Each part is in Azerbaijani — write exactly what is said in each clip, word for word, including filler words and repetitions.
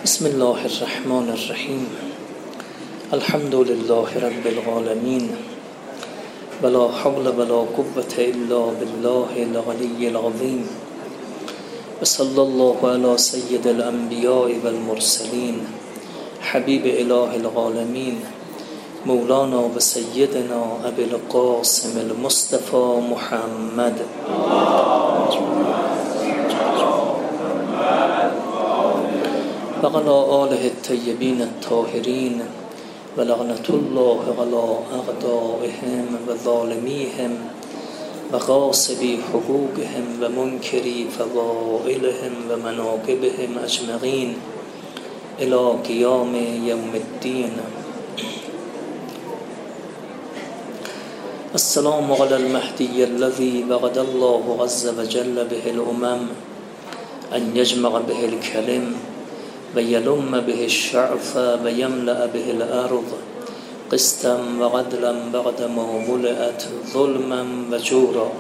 بسم الله الرحمن الرحیم. الحمد لله رب العالمین ولا حول ولا قوة الا بالله العلی العظیم وصلی الله علی سید الانبیاء والمرسلین حبیب اله العالمین مولانا و سیدنا ابی القاسم المصطفى محمد و علی آله الطیبین الطاهرین و لعنة الله علی اعدائهم و ظالمیهم و غاصبی حقوقهم و منکری فضائلهم و مناقبهم اجمعین الی قیام یوم الدین. السلام علی المهدی الذی وعد الله عز وجل به الامم ان یجمع به الکلم و یلم به الشعف و یملأ به الارض قسطا و عدلا بعد ما ملئت ظلما و جورا.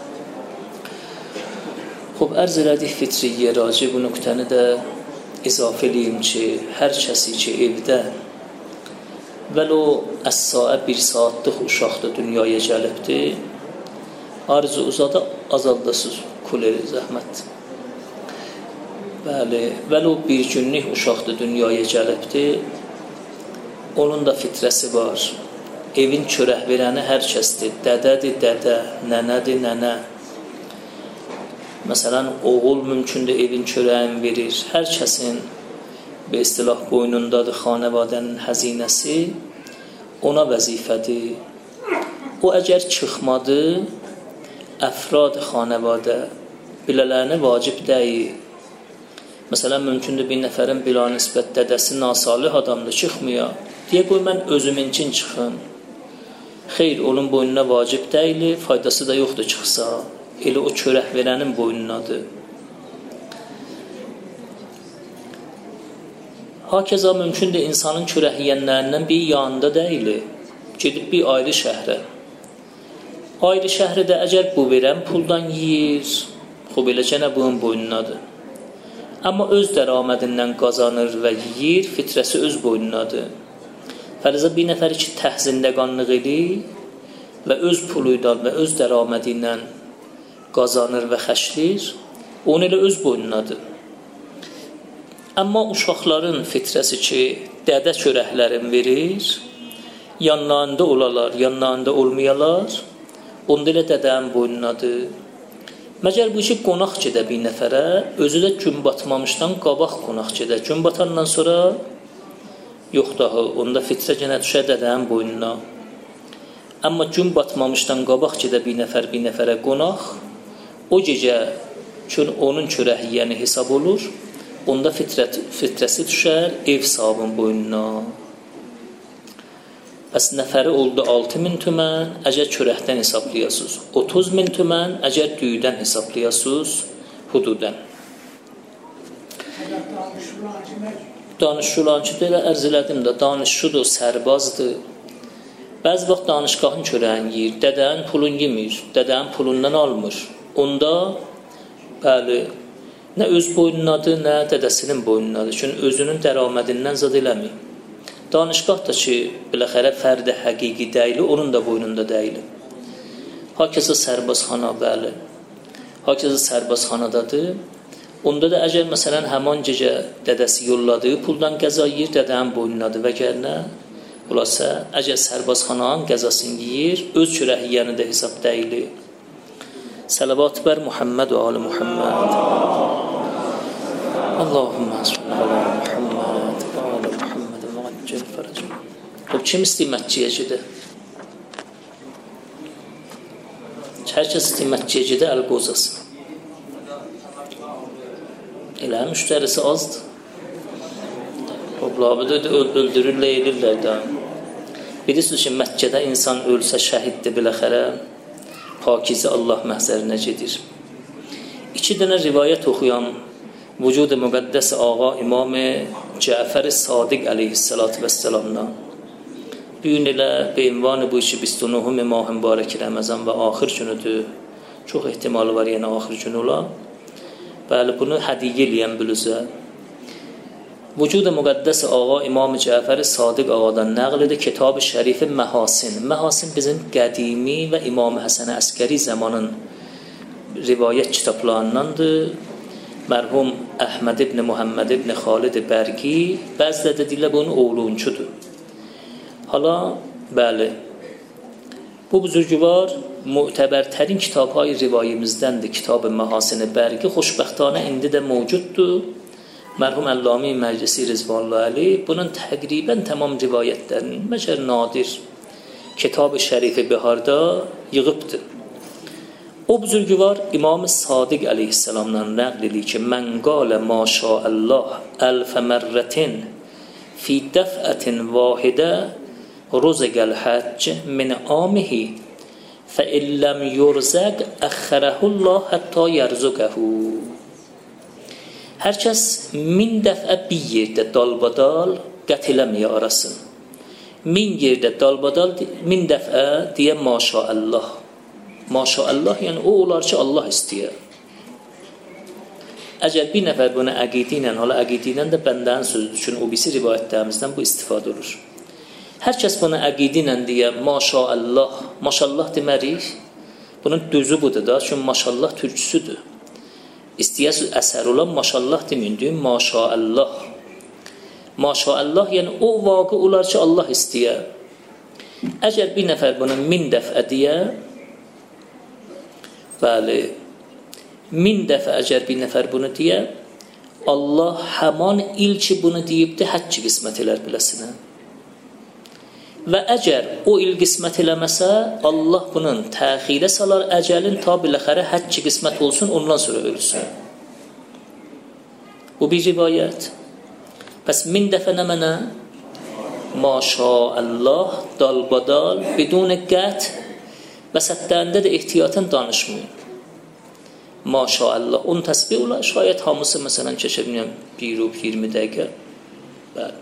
خب عرض ردی فطریه راجع bu nöqtəni də izafə eləyim ki, hər kəsi ki evdə vəlo əs-saə bir saatlıq uşaqda dünyaya gəlibdir, arzuuza da azaldasız kuleri zəhmət. Bəli, vəlo bir günlük uşaqda dünyaya gəlibdir, onun da fitrəsi var. Evin çörək verəni hər kəsdir. Dədədir, dədə, nənədir, nənə. Məsələn, oğul mümkündür evin çörəyin verir. Hər kəsin bir istilah boynundadır xanəvadənin həzinəsi, ona vəzifədir. O əgər çıxmadı, əfrad xanəvadə bilələrini vacib deyil. Məsələn, mümkündür bir nəfərin bila nisbət dədəsi nasalih adamdır, çıxmıyor. Deyə qoy mən özümünkün çıxım. Xeyr, onun boynuna vacib deyil, faydası da yoxdur çıxsa. Elə o çörək verənin boynunadır. Hakeza mümkündür insanın çörək yiyənlərindən bir yanında deyil, gedib bir ayrı şəhrə. Ayrı şəhridə əgər bu verən puldan yiyir, xub eləcə nə bunun boynunadır. Amma öz dəramindən qazanır və yiyir, fitrəsi öz boynunadır. Fərizə bir nəfəri ki təhzində qanlıq edir və öz puluyla və öz dəramindən qazanır və xəşlir, onu elə öz boynunadır. Amma uşaqların fitrəsi ki dədə çörəklərin verir, yanlarında olalar, yanlarında olmayalar, onda elə dədənin boynunadır. Məgər bu işi qonaq gedə bir nəfərə, özü də gün batmamışdan qabaq qonaq gedə. Gün batandan sonra yox daha, onda fitrə genə düşər dədənin boynuna. Amma gün batmamışdan qabaq gedə bir nəfər bir nəfərə qonaq, o gecə ki onun çörək yiyəni hesab olur, onda fitrət, fitrəsi düşər ev sahibinin boynuna. Bəs nəfəri oldu altı min tümən, əgər çörəkdən hesablayasınız. otuz min tümən, əgər düyüdən hesablayasınız, hududən. Danışşulan ki, belə ərz elədim də, danışşudur, sərbazdır. Bəzi vaxt danışqahın çörəyin yiyir, dədənin pulun yemir, dədənin pulundan almır. Onda, bəli, nə öz boynunadır, nə dədəsinin boynunadır. Çünki özünün dəramindən zad eləmir. Danışqah da ki, biləxərə fərdə həqiqi deyil, onun da boynunda deyil. Hakeza sərbazxana, bəli. Hakeza sərbazxanadadır. Onda da əgər məsələn həman gecə dədəsi yolladığı puldan qəza yiyir, dədənin boynunadır və gəl nə? Olasa, əgər sərbazxananın qəzasını yiyir, öz çörək yiyəni də hesab deyil. Salavat bər Muhammed və ali Muhammed. Allahümmə sallallahu aleyhi Muhammed və ali Muhammed və accel fərəcəm. Xub, kim istəyir Məkkəyə gedə? Hər kəs istəyir Məkkəyə gedə, əl qozasın. Elə müştərisi azdır. Xub, labidə öldürürlər, elirlər də. Bilirsiniz ki, Məkkədə insan ölsə şəhiddir biləxərə, pakizə Allah məhzərinə gedir. İki dənə rivayət oxuyan vücud-i müqəddəs ağa İmam-ı Cəfər-i Sadiq əleyhissalatu vəssalamdan bu gün elə beyinvanı bu işi بیست و نه mah mübarək Ramazan və axır günüdür. Çox ehtimalı var, yəni axır günü ola. Bəli, bunu hədiyyə eləyən bülüzə. وجود مقدس آقا امام جعفر صادق آقاdan نقل edir kitab şərif Məhasin. Məhasin bizim qədimi və İmam Həsən Əskəri zamanın rivayət kitablarındandır. Mərhum Əhməd ibn Muhammed ibn Xalid Bərqi bəziləri də deyirlər bunun oğluncudur. Hala bəli. Bu buzurgvar mu'təbərtərin kitabhay rivayimizdəndir. Kitab-ı Məhasin Bərqi xoşbəxtانه indi də mövcuddur. Mərhum Əllami Məclisi Rizvanullah Aleyh bunun təqribən tamam rivayətlərini məcər nadir Kitab-ı Şərifi Biharda yığıbdır. O buzurgvar İmam-ı Sadiq Aleyhisselamdan nəql edir ki, mən qalə maşaallah əlfə mərrətin fi dəfətin vahidə ruzəqəl həcc min amihi fə illəm yurzəq əxxərəhullah hətta yərzuqəhu. Hər kəs min dəfə bir yerdə dalbadal qət eləməyə arasın. Min yerdə dalbadal min dəfə deyə maşaallah. Maşaallah yəni o olar ki Allah istəyir. Əgər bir nəfər bunu əqidə ilə, hala əqidə ilə də bəndənin sözüdür. Çünki o birisi rivayətlərimizdən bu istifadə olur. Hər kəs bunu əqidə ilə deyə maşaallah, maşallah demərik. Bunun düzü budur da, çünki maşallah türküsüdür. İstəyəsiz əsər olan maşallah deməyin, deyin maşaallah. Maşaallah yəni o vaqe olar ki Allah istəyir. Əgər bir nəfər bunu min dəfə deyə, bəli, min dəfə əgər bir nəfər bunu deyə, Allah həman il ki bunu deyibdir, həcc qismət elər biləsinə. Və əgər o il qismət eləməsə, Allah bunun təxirə salar əcəlin ta biləxərə həcc qismət olsun, ondan sonra ölsün. Bu bir rivayət. Pəs min dəfə nə mənə? Maşaallah, dalbadal, bidun qət və sətdəndə də ehtiyatən danışmayın. Maşaallah, on təsbih olar, şayət hamısı məsələn keçə bilməyəm, bir rub, iyirmi dəqiqə. Bəli.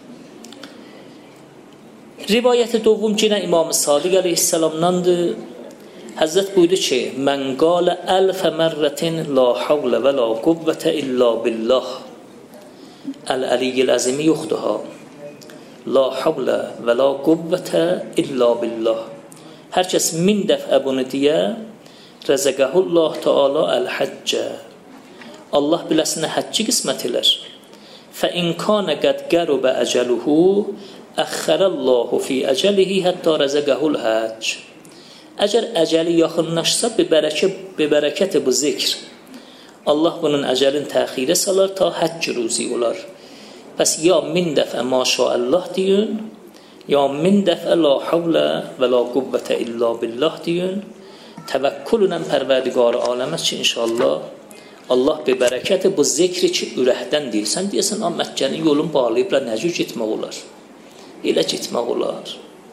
Rivayət-i dovum ki, İmam-ı Sadiq Aleyhisselamdandır. Həzrət buyurdu ki, mən qalə əlfə mərrətin la havlə və la quvvətə illa billah. Əl-əliyyil əzimi yoxdur ha. La havlə və la quvvətə illa billah. Hər kəs min dəfə bunu deyə, rəzəqəhullah Teala əl-həccə. Allah biləsinə həcci qismət elər. Fə inkânə qəd qərubə əcəluhu əxxərəllahu fi əcəlihi hətta rəzəqəhul həcc. Əgər əcəli yaxınlaşsa, bibərəkəti bu zikr. Allah bunun əcəlin təxirə salar, ta həcc ruzi olar. Pəs ya min dəfə maşaallah deyin, ya min dəfə la havlə və la quvvətə illa billah deyin. Təvəkkülünən pərverdigar aləmət ki, inşallah Allah bibərəkəti bu zikri ki, ürəkdən deyilsən, deyəsən, Məkkənin yolun bağlayıbla nəcür getmək olar. Elə getmək olar.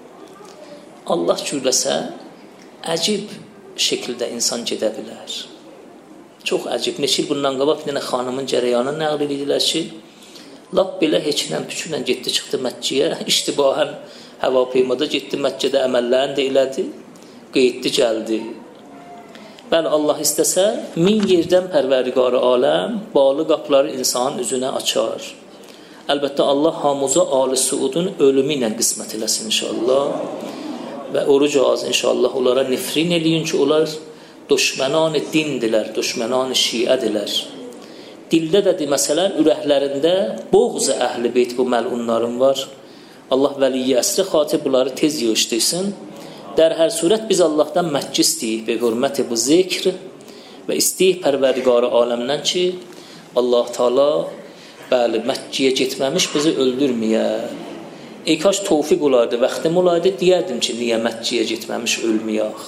Allah cürləsə, əcib şəkildə insan gedə bilər. Çox əcib. Neçil bundan qabaq bir dənə xanımın cərəyanı nəql edirlər ki, lap belə heçlə, püçünlə getdi, çıxdı Məkkəyə, iştibahən həva peymada getdi, Məkkədə əməllərini də elədi, qeyddi, gəldi. Bəli, Allah istəsə, min yerdən pərverdigar aləm, bağlı qapıları insanın üzünə açar. Əlbəttə, Allah hamıza Ali Suudun ölümü ilə qismət eləsin inşallah. Və oruc ağız inşallah onlara nifrin eləyin ki, onlar düşmənan-ı dindilər, düşmənan-ı şiədilər. Dildə də deməsələr, ürəklərində boğz-ı əhl-i beyt bu məlunların var. Allah vəliyyə əsri xatib bunları tez yığışdırsın. Dər hər surət biz Allahdan məhci istəyik və hürməti bu zikr və istəyik pərverdigarı aləmdən ki, Allah Teala bəli, Məkkəyə getməmiş bizi öldürməyə. Ey kaş tövfiq olardı, vaxtım olaydı, deyərdim ki, niyə Məkkəyə getməmiş ölməyək.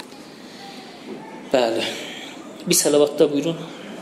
Bəli. Bir salavatda buyurun.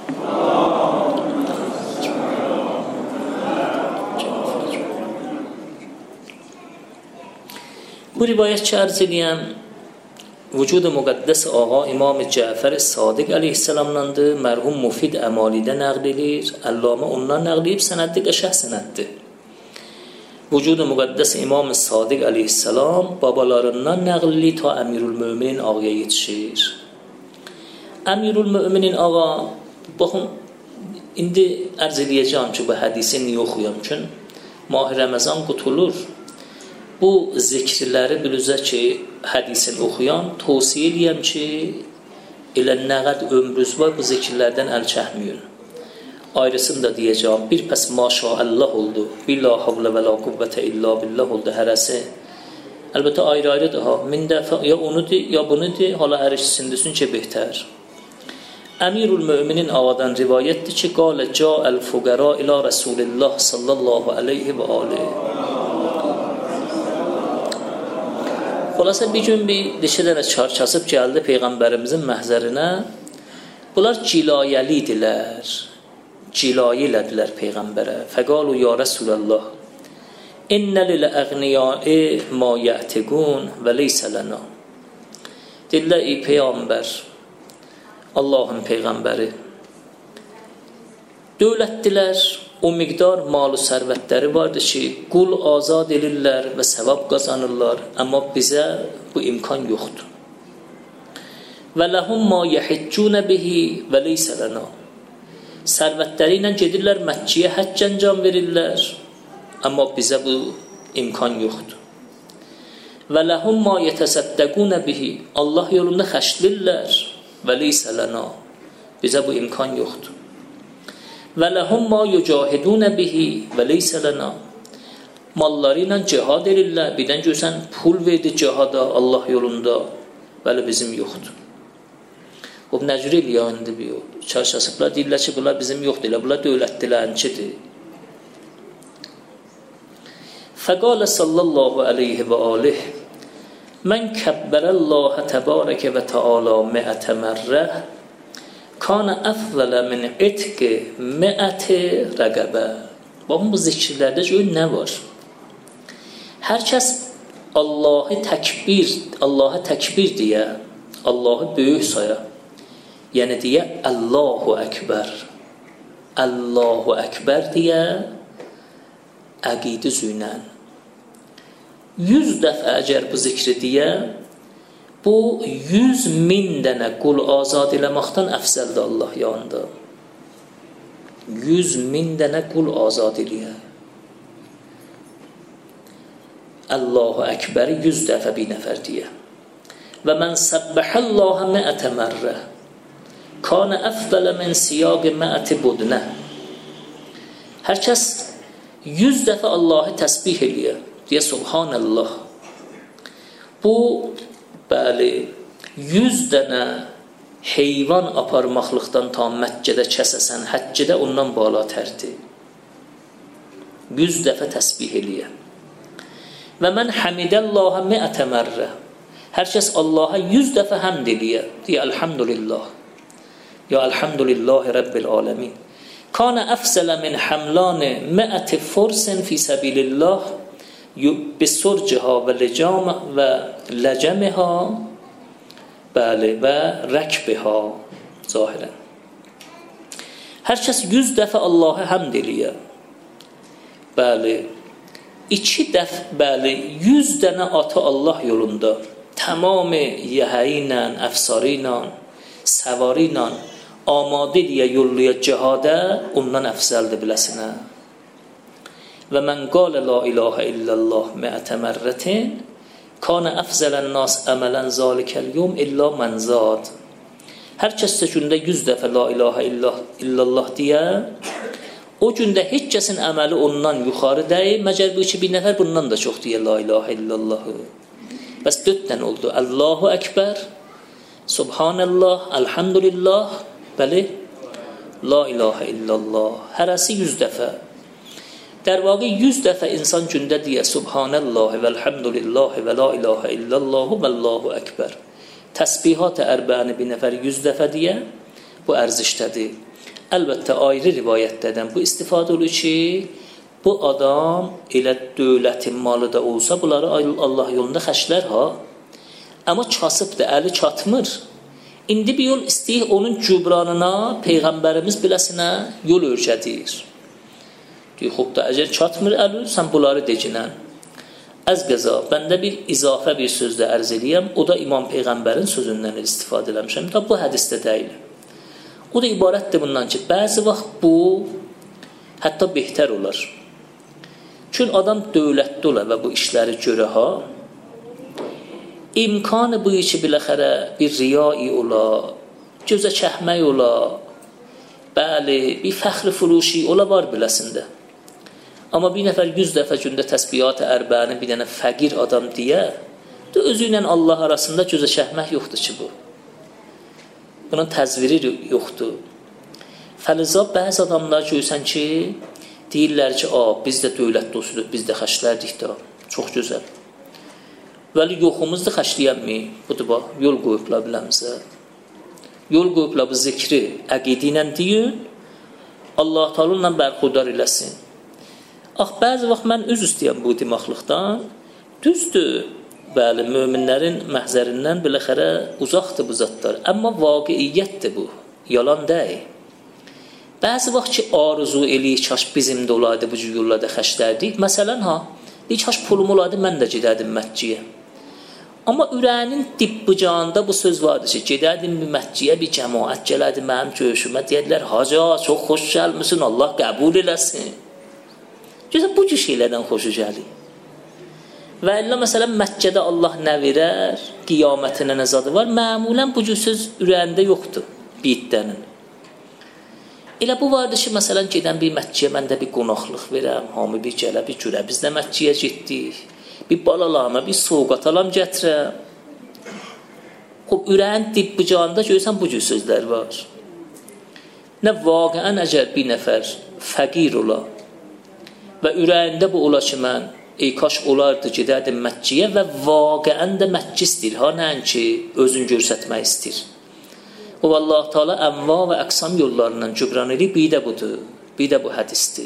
Bu rivayət ki, ərz eləyəm, vücud-u müqəddəs ağa İmam Cəfər Sadiq Aleyhisselamdandır. Mərhum Mufid Əmalidə nəql edir. Əllamə ondan nəql edib, sənəddir, qəşəh sənəddir. Vücud-u müqəddəs İmam Sadiq Aleyhisselam babalarından nəqli ta Əmirül Möminin ağaya yetişir. Əmirül Möminin ağa, baxın, indi ərz edəcəm ki, bu hədisi niyə oxuyam ki, Mah Ramazan qutulur. Bu zikirləri biləcək ki, hədisini oxuyan tövsiyə edirəm ki, elə nə qədər ömrünüz var bu zikirlərdən əl çəkməyin. Ayrısını da deyəcəm, bir pəs maşallah oldu, billah havlə və la quvvətə illa billah oldu hərəsi. Əlbəttə ayrı-ayrıdır ha, min dəfə ya onudur, ya bunudur, hala hər ikisindəsin ki, behtər. Əmirul Möminin ağadan rivayətdir ki, qalə ca'əl fuqara ilə Rasulillah sallallahu aleyhi və aleyhi. Xülasə bir gün bir neçə dənə çar kasıb gəldi Peyğəmbərimizin məhzərinə. Bunlar cilayəli idilər. Cilayə elədilər Peyğəmbərə. Fəqalu ya Rasulallah, innə lil-əğniyai ma ya'tiqun və leysə lana. Dedilər, ey Peyğəmbər, Allahın Peyğəmbəri, dövlətdilər, o miqdar malı sərvətləri vardır ki, qul azad edirlər və səvab qazanırlar, amma bizə bu imkan yoxdur. Və ləhum ma yəhiccunə bihi və leysə lana. Sərvətləri ilə gedirlər, Məkkiyə həcc əncam verirlər, amma bizə bu imkan yoxdur. Və ləhum ma yətəsəddəqunə bihi. Allah yolunda xərclirlər, və leysə lana. Bizə bu imkan yoxdur. Və ləhum ma yücahidunə bihi və leysə lana. Malları ilə cihad edirlər, birdən görsən pul verdi cihada Allah yolunda, bəli bizim yoxdur. O nəcür eləyər indi bir yol. Çarşasıblar deyirlər ki, bunlar bizim yoxdur, elə bunlar dövlətdilərinkidir. Fəqalə sallallahu aleyhi və aleyh, mən kəbbərəllahə təbarəkə və təala məətə mərrə, kana əfzələ min etqi məəti rəqəbə. Baxın, bu zikirlərdə görün nə var? Hər kəs Allahı təkbir, Allahı təkbir deyə, Allahı böyük saya, yəni deyə Allahu Əkbər, Allahu Əkbər deyə əqidə züynən. Yüz dəfə əgər bu zikri deyə, bu yüz min dənə qul azad eləməkdən əfzəldir Allah yanında. Yüz min dənə qul azad eləyə. Allahu Əkbəri yüz dəfə bir nəfər deyə. Və mən səbbəhəllahə məətə mərrə, kana əfzələ min siyaqi məəti budnə. Hər kəs yüz dəfə Allahı təsbih eləyə, deyə Subhanallah. Bu, bəli, yüz dənə heyvan aparmaqlıqdan tam Məkkədə kəsəsən, həccidə ondan bala tərdir. Yüz dəfə təsbih eləyə. Və mən həmidəllahə məətə mərrə. Hər kəs Allaha yüz dəfə həmd eləyə, deyə Elhamdülillah. Ya Elhamdülillahi Rabbil aləmin. Kana əfzələ min həmlani məəti forsin fi səbilillah bisurciha və lecamə və ləcəmiha, bəli, və rəkbiha zahirən. Hər kəs yüz dəfə Allah'a həmd eləyə. Bəli, iki dəfə, bəli, yüz dənə atı Allah yolunda, tamamı yəhəyi ilə, əfsarı ilə, səvarı ilə, amadə deyə yolluya cihadə, ondan əfzəldir biləsinə. Və mən qalə la ilahə illallah məətə mərrətin, kana əfzələn nas əmələn zalikəl yum illa mən zad. Hər kəsdə gündə yüz dəfə la ilahə illallah deyə, o gündə heç kəsin əməli ondan yuxarı deyil, məgər bu ki, bir nəfər bundan da çox deyə la ilahə illallahı. Bəs dörd dənə oldu. Allahu Əkbər, Subhanallah, Elhamdülillah, bəli, la ilahə illallah. Hərəsi yüz dəfə. در واقع yüz dəfə insan gündə deyə Subhanallah və Elhamdülillah və la ilahə illallah və Allahu Əkbər. Təsbihat-ı ərbəni bir nəfər yüz dəfə deyə, bu ərzişdədir. Əlbəttə, ayrı rivayətlərdən bu istifadə olur ki, bu adam elə dövlətin malı da olsa, bunları Allah yolunda xərclər ha. Amma kasıbdır, əli çatmır. İndi bir yol istəyir onun cübranına, Peyğəmbərimiz biləsinə yol örgədir. Deyir, xub da, əgər çatmır əli, sən bunları decinən. Əz qəza, bəndə bir izafə bir sözdə ərz edəyəm, o da İmam Peyğəmbərin sözündən istifadə eləmişəm. Da bu hədisdə deyil. O da ibarətdir bundan ki, bəzi vaxt bu hətta behtər olar. Çünki adam dövlətli ola və bu işləri görə ha, imkanı bu işi biləxərə bir riyai ola, gözə çəkmək ola, bəli, bir fəxri furuşi ola var biləsində. Amma bir nəfər yüz dəfə gündə təsbihat-ı ərbəni bir dənə fəqir adam deyə, da özü ilə Allah arasında gözə çəkmək yoxdur ki bu. Bunun təzviri yoxdur. Fəliza bəzi adamlar görürsən ki, deyirlər ki, a, biz də dövlət dostudur, biz də xəşlərdik də, çox gözəl. Vəli yoxumuzda xəşləyənmi? Budur bax, yol qoyublar biləmizə. Yol qoyublar bu zikri əqidi ilə deyin, Allah Teala ilə bərxudar eləsin. Ax, bəzi vaxt mən üz istəyəm bu demaqlıqdan, düzdür, bəli, möminlərin məhzərindən biləxərə uzaqdır bu zatlar. Amma vaqiiyyətdir bu, yalan deyil. Bəzi vaxt ki, arzu eləyik, kaş bizim də olaydı, bu cür yollarda xəşlərdik. Məsələn, ha, deyik, kaş pulum olaydı, mən də gedərdim məhciyə. Amma ürəyinin dib bucağında bu söz vardır ki, gedərdim bir məhciyə, bir cəmaət gələrdi mənim görüşümə, deyədilər, haca, çox xoş gəlmişsin, Allah qəbul eləsin. Gözəl, bu cür şeylərdən xoşu gəlir. Və illa məsələn, Məkkədə Allah nə verər, qiyamətinə nəzadı var, məmulən bu cür söz ürəyində yoxdur, biyidlənin. Elə bu vardır ki, məsələn, gedən bir Məkkiyə mən də bir qonaqlıq verəm, hamı bir gələ, bir görə, biz də Məkkiyə getdik, bir balalarıma, bir soğuqat alam gətirəm. O, ürəyin dib bucağında görürsən, bu cür sözlər var. Nə vaqəən əgər bir nəfər fəqir ola və ürəyində bu ola ki, mən ey kaş olardı, gedərdim Məkkiyə və vaqəən də Məkki istəyir, ha, nəən ki, özün görsətmək istəyir. O, Allah Teala ənva və əqsam yollarından cübran edib, bir də budur, bir də bu hədisdir.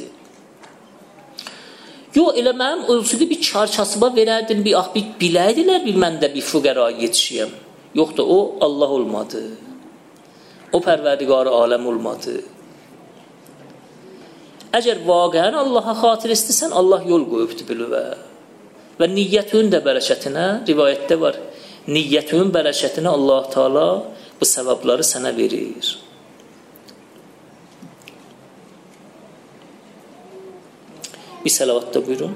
Yox, elə mənim ölçüdə bir çar-çasıba verərdim, bir, ah, bir biləydilər, bir mən də bir füqəraya yetişiyəm. Yoxdur, o Allah olmadı. O pərverdigar aləm olmadı. Əgər vaqəən Allaha xatir istəsən, Allah yol qoyubdur bilüvə. Və niyyətün də bərəkətinə, rivayətdə var, niyyətün bərəkətinə Allah Teala bu səbəbləri sənə verir. Bir səlavatda buyurun.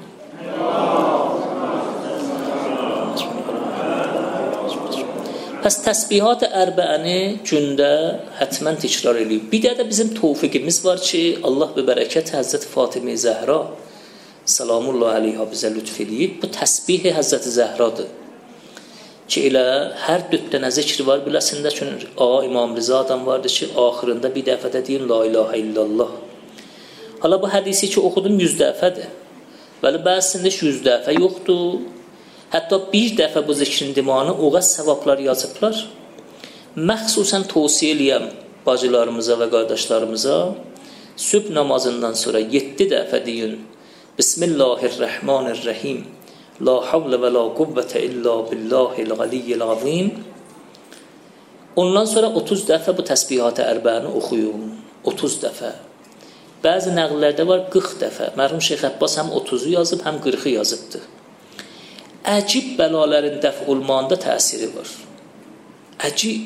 Pəs təsbihat-ı ərbəəni gündə hətmən təkrar edib. Bir də də bizim tövfiqimiz var ki, Allah və bərəkət Həzrət Fatimə Zəhra salamullah aleyha bizə lütf edib. Bu təsbih Həzrət Zəhradır. Ki, elə hər dörddə nə zikri var biləsində ki, a, İmam Rıza adam vardır ki, axırında bir dəfədə deyim, la ilahə illallah. Hala bu hədisi ki, oxudum yüz dəfədir. Bəli, bəzisində yüz dəfə yoxdur. Hətta bir dəfə bu zikrin dimanı oğaz səvablar yazıblar. Məxsusən tövsiyə eləyəm bacılarımıza və qardaşlarımıza sübh namazından sonra yeddi dəfə deyin Bismillahirrahmanirrahim La havlə və la quvvətə illa billahil aliyyil azim. Ondan sonra otuz dəfə bu təsbihat-ı ərbəni oxuyun. otuz dəfə. Bəzi nəqllərdə var qırx dəfə. Mərhum Şeyx Əbbas həm otuzu yazıb, həm qırxı yazıbdır. Əcib bələlərin dəf olmağında təsiri var. Əcib.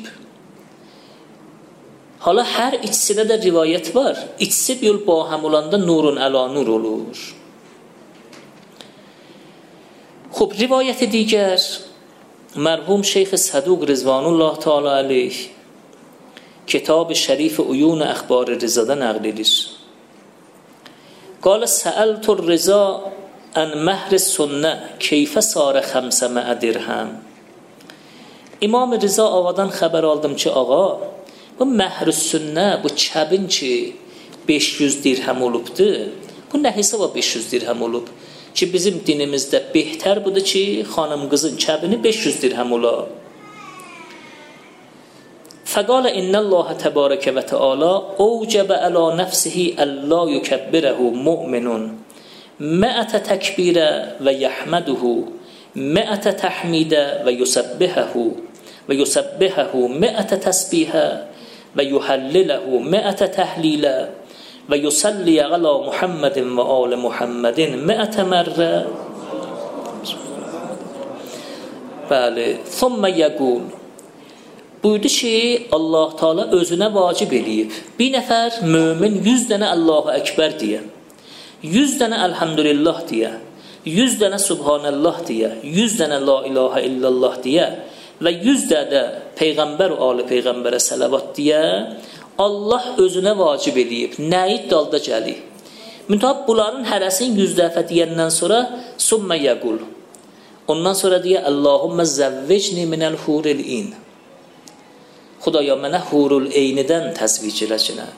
Hala hər içsidə də rivayət var. İçsi bir yol bahəm olanda nurun əla nur olur. Xub, rivayət-i digər mərhum Şeyx Səduq Rizvanullah Teala aleyh kitab-ı şərif uyun əxbar-ı Rizada nəql edir. Qalə səəltur Riza ən məhr-i sünnə keyfə sarə xəmsə məə dirhəm. İmam Riza ağadan xəbər aldım ki, ağa, bu məhr-i sünnə, bu kəbin ki beş yüz dirhəm olubdur, bu nə hesaba beş yüz dirhəm olub? Ki bizim dinimizdə behtər budur ki, xanım qızın kəbini beş yüz dirhəm ola. Fəqalə innəlləhə təbarəkə və təala ovcəbə əla nəfsihi əllə yükəbbirəhu mu'minun məətə təkbirə və yəhməduhu məətə təhmidə və yusabbihəhu və yusabbihəhu məətə təsbihə və yuhəlliləhu məətə təhlilə və yusalliyə alə Muhammedin və alə Muhammedin məətə mərrə. Bəli, thumma yəqul. buyurdu ki, Allah Teala özünə vacib eləyib. Bir nəfər mömin yüz dənə Allahu Ekber deyə, yüz dənə Elhamdülillah deyə, yüz dənə Subhanallah deyə, yüz dənə La ilahe illallah deyə və yüz dənə Peyğəmbər və Ali Peyğəmbərə salavat deyə Allah özünə vacib eləyib. Nəyi dalda gəlir? Müntəb bunların hərəsini yüz dəfə deyəndən sonra Sümmə yəqul. Ondan sonra deyə Allahümmə zəvvicni minəl huril in. Xudaya mənə hurul eynidən təzvic eləsinə.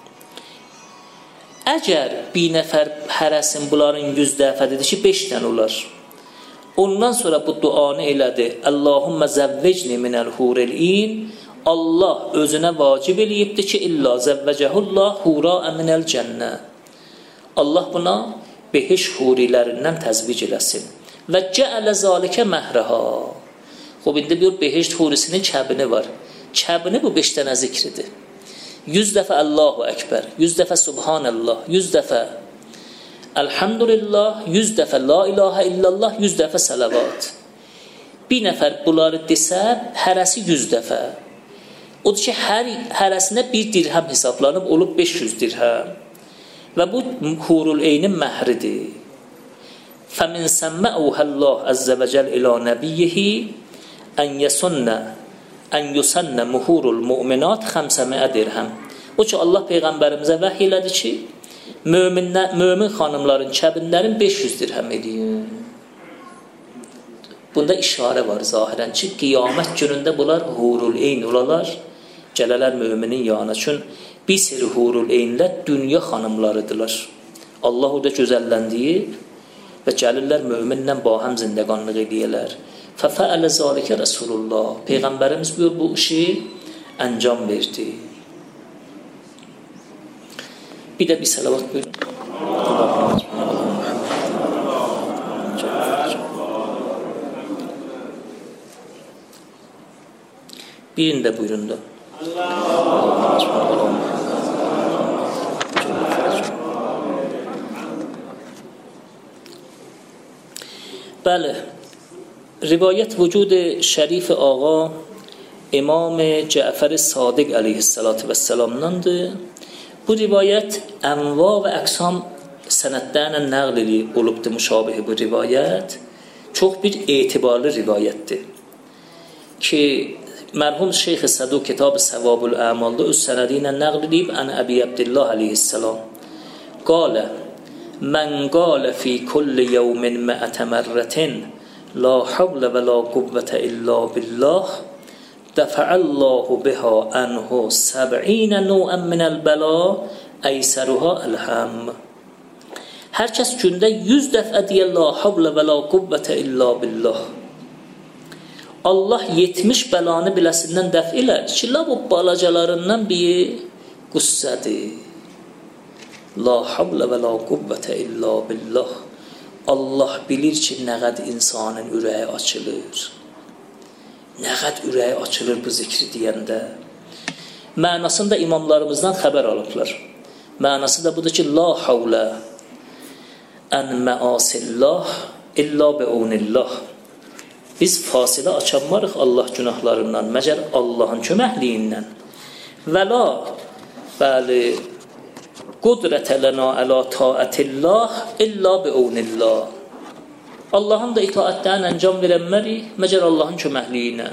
Əgər bir nəfər hərəsin bunların yüz dəfə dedi ki, beş dənə olar. Ondan sonra bu duanı elədi. Allahümmə zəvvicni minəl huril in. Allah özünə vacib eləyibdir ki, illa zəvvəcəhullah hura minəl cənnə. Allah buna behiş hurilərindən təzvic eləsin. Və cəələ zalikə məhrəha. Xob, indi bir behiş hurisinin kəbini var. Kəbini bu beş dənə zikridir. Yüz dəfə Allahu Ekber, yüz dəfə Subhanallah, yüz dəfə Elhamdülillah, yüz dəfə La ilahe illallah, yüz dəfə salavat. Bir nəfər bunları desə, hərəsi yüz dəfə. Odur ki, hər, hərəsinə bir dirhəm hesablanıb, olub beş yüz dirhəm. Və bu hurul eynin məhridir. فَمِنْ سَمَّأُهَ اللّٰهُ عَزَّ وَجَلْ إِلَى نَبِيِّهِ أَنْ يَسُنَّ أَنْ يُسَنَّ مُهُورُ الْمُؤْمِنَاتِ خَمْسَمِئَ dirhəm. O ki, Allah Peyğəmbərimizə vəhiy elədi ki, möminlər, mömin xanımların, kəbinlərin beş yüz dirhəm edir. Bunda işarə var zahirən ki, qiyamət günündə bunlar hurul eyn olalar, gələlər müminin yanına. Çün bir seri hurul eynlər dünya xanımlarıdırlar. Allah o da gözəlləndiyi və gəlirlər möminlə bahəm zindəqanlıq ediyələr. Fəfəələ zalikə Rasulullah. Peyğəmbərimiz buyur, bu işi əncam verdi. Bir də bir salavat buyurun. Birini də buyurun da. Bəli, rivayət vücud şərif ağa İmam Cəfər Sadiq əleyhissalatu vəssalamdandır. Bu rivayət ənva və əqsam sənədlərlə nəql olubdur müşabihi bu rivayət. Çox bir etibarlı rivayətdir ki, mərhum Şeyx Səduk kitab-ı Səvabul Əmalda öz sənədi ilə nəql edib ən Əbi Abdillah əleyhissalam qalə mən qalə fi kulli yevmin mə'ətə mərrətin la havlə və la quvvətə illa billah dəfəəllahu biha ənhu səb'inə nu'ən minəl bəla əysəruha əlhəm. Hər kəs gündə yüz dəfə deyə la havlə və la quvvətə illa billah, Allah yetmiş bəlanı biləsindən dəf elər ki, la bu balacalarından biri qüssədir. La havlə və la quvvətə illa billah. Allah bilir ki, nə qəd insanın ürəyi açılır. Nə qəd ürəyi açılır bu zikri deyəndə. Mənasında imamlarımızdan xəbər alıblar. Mənası da budur ki, la havlə ən məasillah illa be'unillah. Biz fasilə açanmarıq Allah günahlarından, məgər Allahın köməkliyindən. Və la, bəli, qudrətə lənə ələ taətillah illa be'unillah. Allahın da itaətdən əncam verənmərik, məgər Allahın köməkliyinə.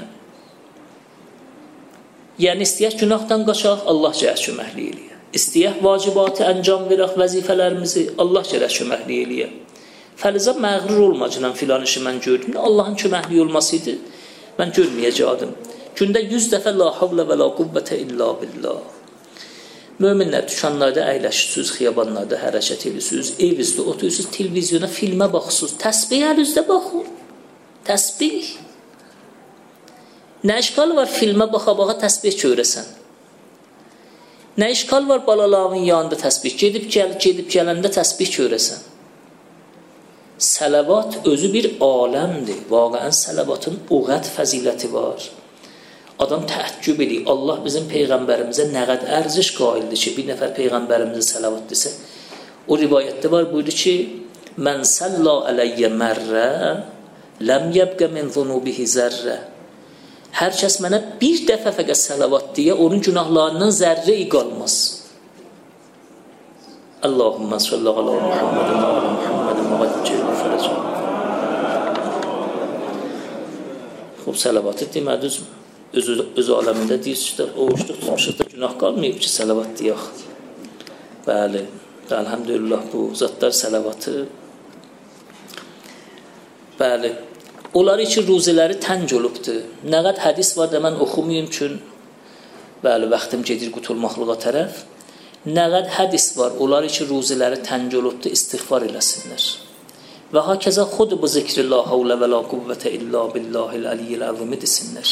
Yəni, istəyək günahdan qaçaq, Allah gərək köməkliyi eləyək. İstəyək vacibatı əncam verək vəzifələrimizi, Allah gərək köməkliyi eləyək. Fərizə məğrur olmacından filan işi mən gördüm. Allahın köməkliyi olmasıydı, mən görməyəcəkdim. Gündə yüz dəfə la havlə və la quvvətə illa billah. Möminlər dükanlarda əyləşirsiniz, xiyabanlarda hərəkət edirsiniz, evinizdə oturursunuz, televizyona, filmə baxırsınız, təsbih əlinizdə baxın. Təsbih. Nə işqal var filmə baxa-baxa təsbih görəsən? Nə işqal var balaların yanında təsbih? Gedib gəl, gedib gələndə təsbih görəsən? Səlavat özü bir aləmdir. Vaqəən səlavatın o qəd fəziləti var. Adam təəccüb edir. Allah bizim Peyğəmbərimizə nə qəd ərziş qaildir ki, bir nəfər Peyğəmbərimizə səlavat desə. O rivayətdə var, buyurdu ki, mən səlla ələyyə mərrə ləm yəbqə min zunubihi zərrə. Hər kəs mənə bir dəfə fəqət salavat deyə, onun günahlarından zərrə qalmaz. Allahumma salli ala Muhammedin və ala Muhammedin və vəccil fərəcəm. Xub, salavatı demədi, öz, öz aləmində deyirsizdə, oğuşluq tutmuşuqda günah qalmayıb ki, salavat deyək. Bəli, əlhamdülillah bu zatlar salavatı. Bəli, onlar için ruziləri tənc olubdur. Nə qəd hədis var da mən oxumayım üçün, bəli, vaxtım gedir qutulmaqlığa tərəf. Nə qəd hədis var, onlar için ruziləri tənc olubdur, istiğfar eləsinlər. Və hakəza xud bu zikri la havlə və la quvvətə illa billahil aliyyil əzimi desinlər.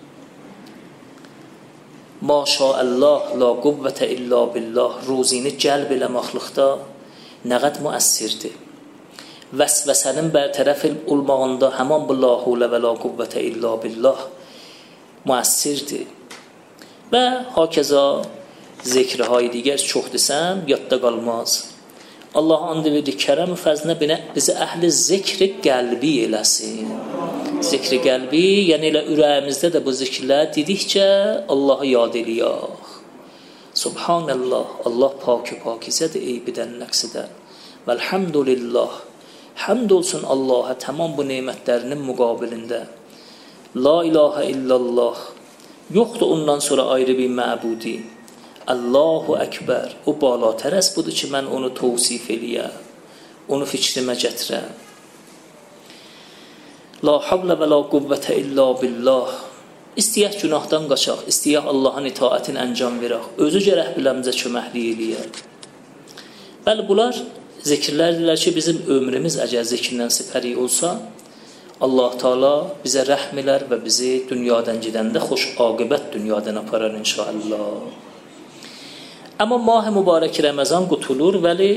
Maşallah, la quvvətə illa billah, ruzini cəlb eləmaqlıqda nə qəd müəssirdir. Vəsvəsənin bərtərəf olmağında həman bu la havlə və la quvvətə illa billah müəssirdir. Və hakəza zikrihay digər çox desəm, yadda qalmaz. Allah and verdi, kərəm fəzlinə binə bizi əhli zikri qəlbi eləsin. Zikri qəlbi, yəni elə ürəyimizdə də bu zikirlər dedikcə Allahı yad eləyək. Subhanallah, Allah pakı pakizədir, eybidən nəqsidən. Vəlhamdülillah, həmd olsun Allaha tamam bu nemətlərinin müqabilində. La ilahə illallah, yoxdur ondan sonra ayrı bir məbudi. Allahu Ekber, o balatər az budur ki, mən onu tavsif eləyəm, onu fikrimə gətirəm. La havlə və la quvvətə illa billah. İstəyək günahdan qaçaq, istəyək Allahın itaətin əncam verək, özü gərək biləmizə köməklik eləyək. Bəli, bunlar zikirlərdirlər ki, bizim ömrümüz əgər zikrindən sipəri olsa, Allah Teala bizə rəhm elər və bizi dünyadan gedəndə xoş aqibət dünyadan aparar inşallah. Amma mah-ı mübarək Ramazan qutulur, vəli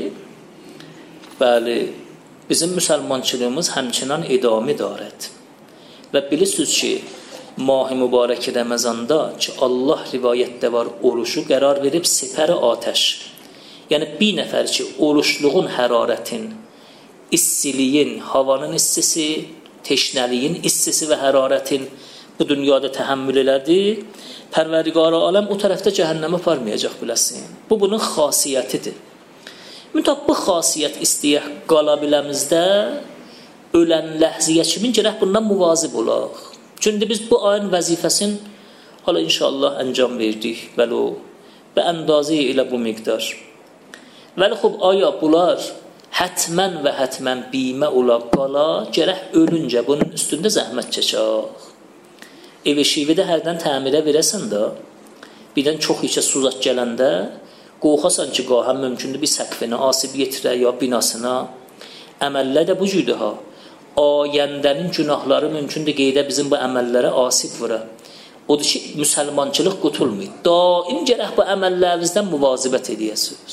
bəli, bizim müsəlmançılığımız həmçinan idami darət. Və bilirsiniz ki, mah-ı mübarək Ramazanda ki, Allah rivayətdə var, oruçu qərar verib sipər-i atəş. Yəni, bir nəfər ki, oruçluğun hərarətin, istiliyin, havanın istisi, teşnəliyin istisi və hərarətin bu dünyada təhəmmül elədi, Pərverdigar aləm o tərəfdə cəhənnəmə aparmayacaq biləsin. Bu, bunun xasiyyətidir. Müntəq bu xasiyyət istəyək qala biləmizdə ölən ləhziyə kimin gərək bundan muvazib olaq. Çünki biz bu ayın vəzifəsin hala inşallah əncam verdik. Bəli o, və əndazı ilə bu miqdar. Vəli xub, aya bunlar hətmən və hətmən bimə ola qala, gərək ölüncə bunun üstündə zəhmət çəkək. Ev-i şividə hərdən təmirə verəsən də, birdən çox içə suzat gələndə, qoxasan ki, qahəm mümkündür bir səqfinə asib yetirə ya binasına. Əməllər də bu cürdür ha. Ayəndənin günahları mümkündür qeydə bizim bu əməllərə asib vura. Odur ki, müsəlmançılıq qutulmayır. Daim gərək bu əməllərinizdən müvazibət edəyəsiniz.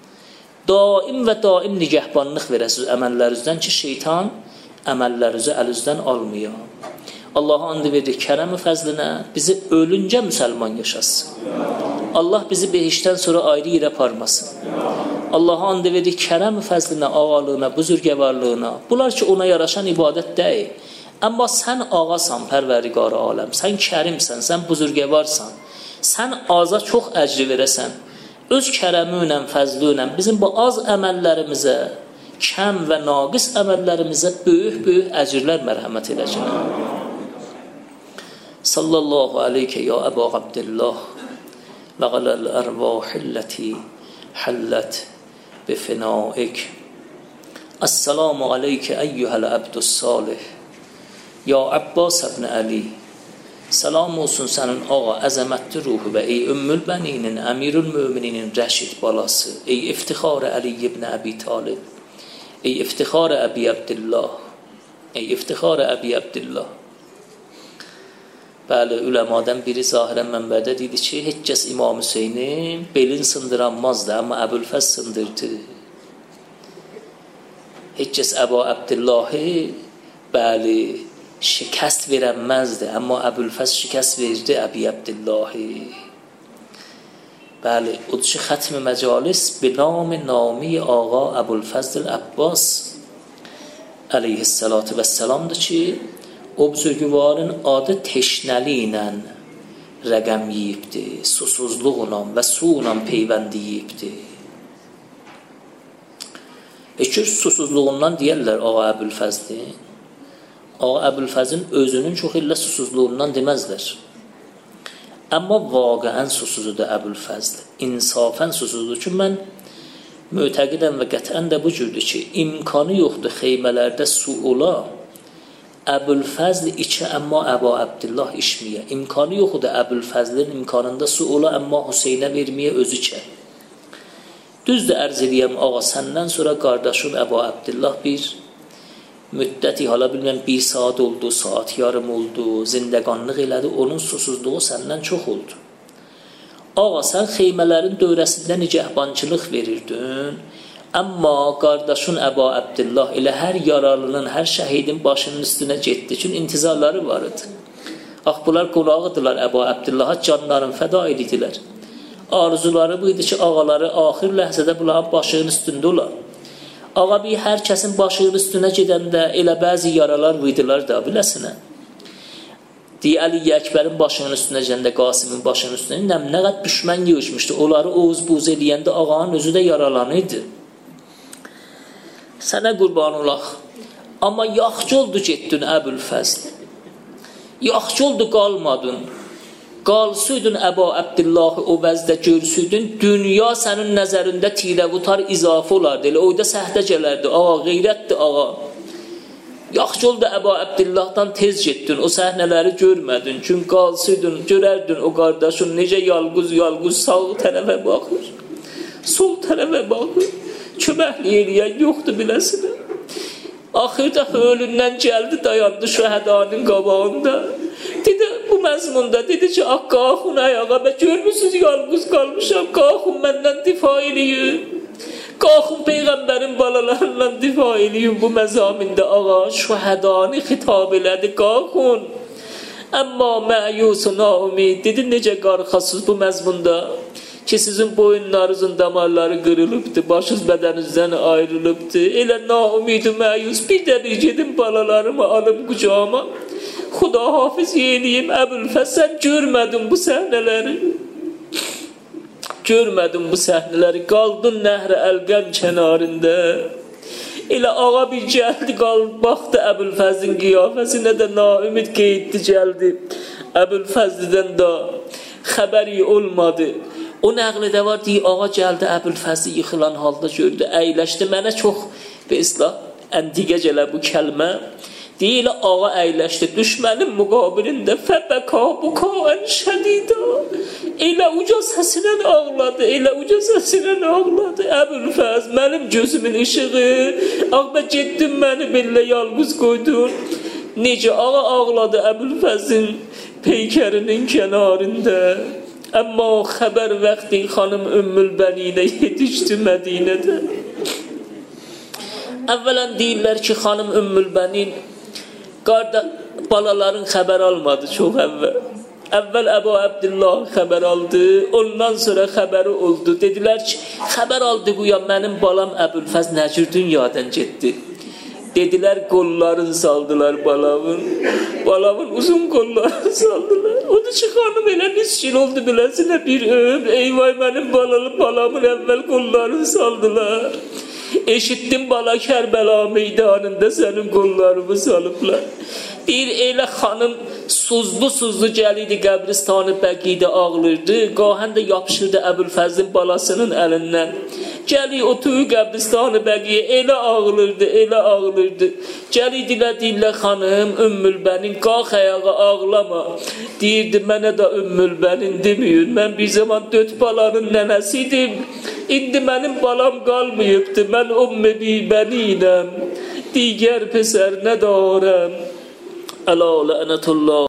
Daim və daim nigəhbanlıq verəsiniz əməllərinizdən ki, şeytan əməllərinizi əlinizdən almıyor. Allah'a and verdi kərəm-i fəzlinə bizi ölüncə müsəlman yaşasın. Allah bizi behişdən sonra ayrı yerə aparmasın. Allah'a and verdi kərəm-i fəzlinə, ağalığına, buzurgəvarlığına. Bunlar ki, ona yaraşan ibadət deyil. Amma sən ağasan, Pərverdigar aləm, sən kərimsən, sən buzurgəvarsan. Sən aza çox əcri verəsən. Öz kərəminlə, fəzlinlə bizim bu az əməllərimizə, kəm və naqis əməllərimizə böyük-böyük əcrlər mərhəmət edəcək. Sallallahu aleyke ya Əbu Abdillah və qaləl ərvahilləti həllət bifinaik. Assalamu aleyke əyyuhəl əbdus salih ya Abbas ibn Ali. Salam olsun sənin ağa, əzəmətli ruhu və ey ümmül bəninin, əmirül mümininin rəşid balası, ey iftixarə Əli ibn Əbi Talib, ey iftixarə Əbi Abdillah, ey iftixarə Əbi Abdillah. Bəli, üləmadan biri zahirən mənbədə dedi ki, heç kəs İmam Hüseynin belin sındıranmazdı, amma Əbülfəz sındırdı. Heç kəs Əbu Abdillahi, bəli, şikəst verənməzdi, amma Əbülfəz şikəst verdi Əbi Abdillahi. Bəli, o ki, xətm-i məcalis binam nami ağa Əbülfəzdil Əbbas əleyhissalatu vəssalamdır ki, o buzurgvarın adı teşnəli ilə rəqəm yiyibdi, susuzluqla və su ilə peyvəndi yiyibdi. Eşkür susuzluğundan deyərlər Ağa Əbülfəzli. Ağa Əbülfəzin özünün çox illə susuzluğundan deməzlər. Amma vaqəən susuzudur Əbülfəzl. İnsafən susuzudur ki, mən mütəqidəm və qətən də bu cürdür ki, imkanı yoxdur xeymələrdə su ola, Əbülfəzl içə, amma Əba Əbdillah içməyə. İmkanı yoxdur Əbülfəzlin imkanında su ola, amma Hüseynə verməyə özü içə. Düzdür, ərz edəyəm, ağa, səndən sonra qardaşın Əba Əbdillah bir müddəti, hala bilməm, bir saat oldu, saat yarım oldu, zindəqanlıq elədi, onun susuzluğu səndən çox oldu. Ağa, sən xeymələrin dövrəsində nicəhbançılıq verirdin, amma qardaşın Əba Əbdillah elə hər yaralının, hər şəhidin başının üstünə getdi, çünki intizarları var idi. Ax, bunlar qonağıdırlar Əba Əbdillaha, canların fəda edidilər. Arzuları bu idi ki, ağaları axir ləhzədə bunların başının üstündə olar. Ağa, bir hər kəsin başının üstünə gedəndə elə bəzi yaralar vıydılar da, biləsinə. Deyə Əli Əkbərin başının üstünə gedəndə, Qasimin başının üstünə, nə, nə qəd düşmən yığışmışdı. Onları oğuz-buz eləyəndə ağanın özü də yaralanıydı. Sənə qurban olaq. Amma yaxçı oldu getdin Əbülfəzl. Yaxçı oldu qalmadın. Qalsıydın Əba Əbdillahı o vəzdə görsüydün, dünya sənin nəzərində tirəvutar izafə olardı. Elə oyda səhdə gələrdi, ağa, qeyrətdir, ağa. Yaxşı oldu Əba Əbdillahdan tez getdin, o səhnələri görmədin. Çünki qalsıydın, görərdin o qardaşın necə yalquz-yalquz sağ tərəfə baxır, sol tərəfə baxır. Köməkli eləyən yoxdur biləsinə. Axırda ölündən gəldi, dayandı şəhədanın qabağında. Dedi, bu məzmunda, dedi ki, ah, qalxın ayağa, və görmüsünüz, yalqız qalmışam, qalxın məndən difa eləyin. Qalxın Peyğəmbərin balalarından difa eləyin bu məzamində, ağa, şəhədanı xitab elədi, qalxın. Amma məyusun naumid, dedi, necə qarxasız bu məzmunda ki, sizin boyunlarınızın damarları qırılıbdır, başınız bədəninizdən ayrılıbdır. Elə naumid-i məyus, bir də bir gedim balalarımı alım qucağıma. Xuda hafiz yeliyim, Əbülfəz, sən görmədin bu səhnələri. Görmədin bu səhnələri, qaldın Nəhr-i Əlqəm kənarında. Elə ağa bir gəldi, qaldı, baxdı Əbülfəzin qiyafəsinə də naümid qeyddi gəldi. Əbülfəzlidən də xəbəri olmadı. O nəqlidə var, deyə ağa gəldi, Əbülfəzli yıxılan halda gördü, əyləşdi. Mənə çox bir islah, əntiqə gələ bu kəlmə. Deyil, ağa əyləşdi, düşmənin müqabilində fəbəqa buqaən şədida. Elə uca səsinə ağladı, elə uca səsinə ağladı. Əbülfəz, mənim gözümün işığı, ağa, bə getdin məni belə yalqız qoydun. Necə ağa ağladı Əbülfəzin peykərinin kənarında. Amma xəbər vəqti xanım Ümmül Bəninə yetişdi Mədinədə. Əvvələn deyirlər ki, xanım Ümmül Bənin qarda balaların xəbər almadı çox əvvəl. Əvvəl Əba Əbdillah xəbər aldı, ondan sonra xəbəri oldu. Dedilər ki, xəbər aldı bu ya, mənim balam Əbülfəz nə cür dünyadan getdi. Dedilər, qollarını saldılar balamın. Balamın uzun qollarını saldılar. Odur ki, xanım elə niskin oldu biləsinə bir öm. Eyvay, mənim balalı balamın əvvəl qollarını saldılar. Eşitdim bala Kərbəla meydanında sənin qollarımı salıblar. Bir elə xanım suzlu-suzlu gəliydi, qəbristanı bəqidə ağlırdı. Qahən də yapışırdı Əbülfəzin balasının əlindən. Gəli otuyu qəbristanı bəqiyə elə ağlırdı, elə ağlırdı. Gəli dilə dilə xanım, Ümmül Bənin, qalx ayağa ağlama. Deyirdi, mənə də Ümmül Bənin deməyin. Mən bir zaman dörd balanın nənəsiydim. İndi mənim balam qalmayıbdır. Mən Ümmü Bəniyəm. Digər pəsər nə darəm. Əla lənətullah.